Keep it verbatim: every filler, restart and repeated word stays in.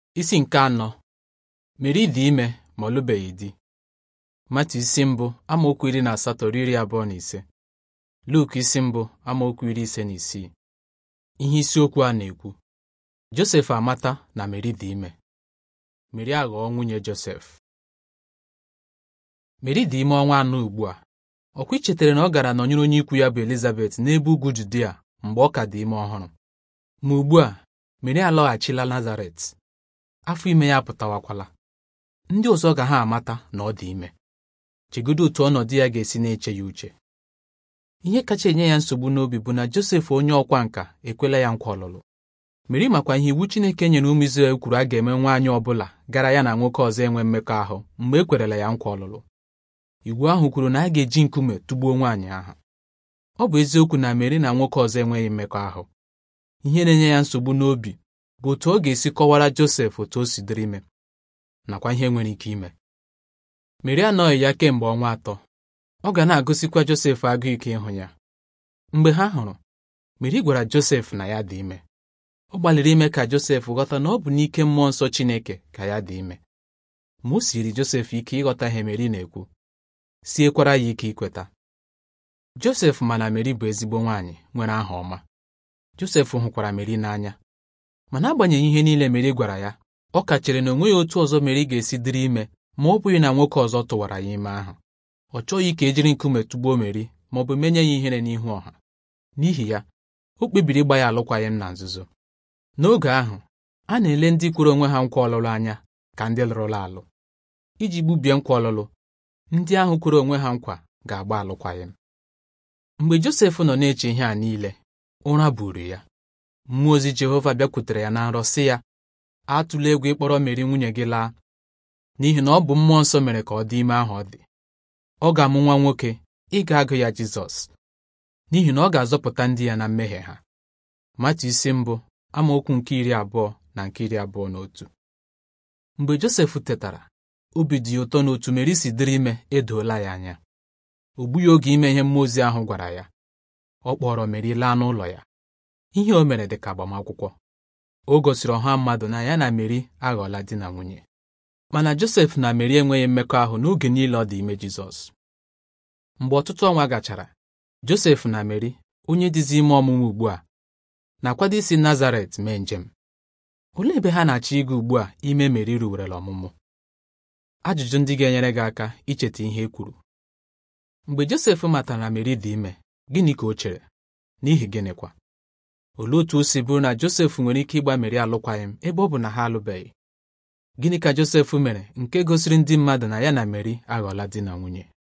Isi nke anọ. Meri dị ime ma ọ lụbeghị di. Matu isi mbụ amaokwu iri na asatọ ruo iri abụọ na ise. Luk isi mbụ amaokwu iri ise na isii. Ihe isiokwu a na-ekwu: Josef amata na Meri dị ime. Meri aghọọ nwunye Josef. Meri dị ime ọnwa anọ ugbu a. Ọkwa i chetara na ọ gara nọnyere onye ikwu ya bụ Elizabeth n'ebe ugwu Judia mgbe ọ ka dị ime ọhụrụ. Ma ugbu a, Meri alọghachila Nazaret. Afọ ime ya apụtawakwala. Ndị ọzọ ga ha amata na ọ dị ime. Chegodo otu ọnọdụ ya ga-esi na-eche ya uche. Ihe kacha enye ya nsogbu n'obi bụ na Josef onye ọkwa nka ekwela ya nkwa ọlụlụ. Meri makwa ihe iwu Chineke nyere ụmụ Izrel kwuru a ga-eme nwaanyị ọbụla gara ya na nwoke ọzọ enwe mmekọahụ mgbe e kwerela ya nkwa ọlụlụ. Iwu ahụ kwuru na a ga-eji nkume tụgbuo nwaanyị ahụ. Ọ bụ eziokwu na Meri na nwoke ọzọ enweghị mmekọahụ. Ihe na-enye ya nsogbu n'obi bụ otu ọ ga-esi kọwara Josef otu o si dịrị ime nakwa ihe nwere ike ime. Meri anọghị ya kemgbe ọnwa atọ. Ọ ga na-agụsikwa Josef agụụ ike ịhụ ya. Mgbe ha hụrụ, Meri gwara Josef na ya dị ime. Ọ gbalịrị ime ka Josef ghọta na ọ bụ n'ike mmụọ nsọ Chineke ka ya dị ime. Ma o siri Josef ike ịghọta ihe Meri na-ekwu, siekwara ya ike ikweta. Josef ma na Meri bụ ezigbo nwaanyị nwere aha ọma. Josef hụkwara Meri n'anya. Mana agbanyeghị ihe niile Meri gwara ya, ọ ka chere na onweghị otu ọzọ Meri ga-esi dịrị ime ma ọ bụghị na nwoke ọzọ tụwara ya ime ahụ. Ọ chọghị ka ejiri nkume tụgbuo Meri ma ọ bụ menye ya ihere n'ihu ọha. N'ihi ya, o kpebiri ịgba ya alụkwaghịm na nzuzo. N'oge ahụ, a na-ele ndị kwere onwe ha nkwa ọlụlụ anya ka ndị lụrụla alụ. Iji gbubie nkwa ọlụlụ, ndị ahụ kwere onwe ha nkwa ga-agba alụkwaghịm. Mgbe Josef nọ na-eche ihe a niile, ụra buru ya. Mmụọ ozi Jehova bịakwutere ya na nrọ sị ya, atụla egwu ịkpọrọ Meri nwunye gị laa, n'ihi na ọ bụ mmụọ nsọ mere ka ọ dị ime ahụ ọ dị. Ọ ga-amụ nwa nwoke, ị ga-agụ ya Jizọs, n'ihi na ọ ga-azọpụta ndị ya na mmehie ha. Matu isi mbụ amaokwu nke iri abụọ na nke iri abụọ na otu. Mgbe Josef tetara, obi dị ya ụtọ n'otu Meri si dịrị ime edoola ya anya. O gbughị oge ime ihe mmụọ ozi ahụ gwara ya. Ọ kpọrọ Meri laa n'ụlọ ya. Ihe o mere dị ka agbamakwụkwọ. O gosiri ọha mmadụ na ya na Meri aghọọla di na nwunye. Mana Josef na Meri enweghị mmekọahụ n'oge niile ọ dị ime Jizọs. Mgbe ọtụtụ ọnwa gachara, Josef na Meri, onye dịzi ime ọmụmụ ugbu a, na-akwado isi Nazaret mee njem. Olee ebe ha na-achọ ịga ugbu a ime Meri ruwerela ọmụmụ? Ajụjụ ndị ga-enyere gị aka icheta ihe e kwuru. Mgbe Josef matara na Meri dị ime, gịnị ka o chere? N'ihi gịnịkwa? Olee otu o si bụrụ na Josef nwere ike ịgba Meri alụkwaghịm ebe ọ bụ na ha alụbeghị? Gịnị ka Josef mere nke gosiri ndị mmadụ na ya na Meri aghọọla di na nwunye?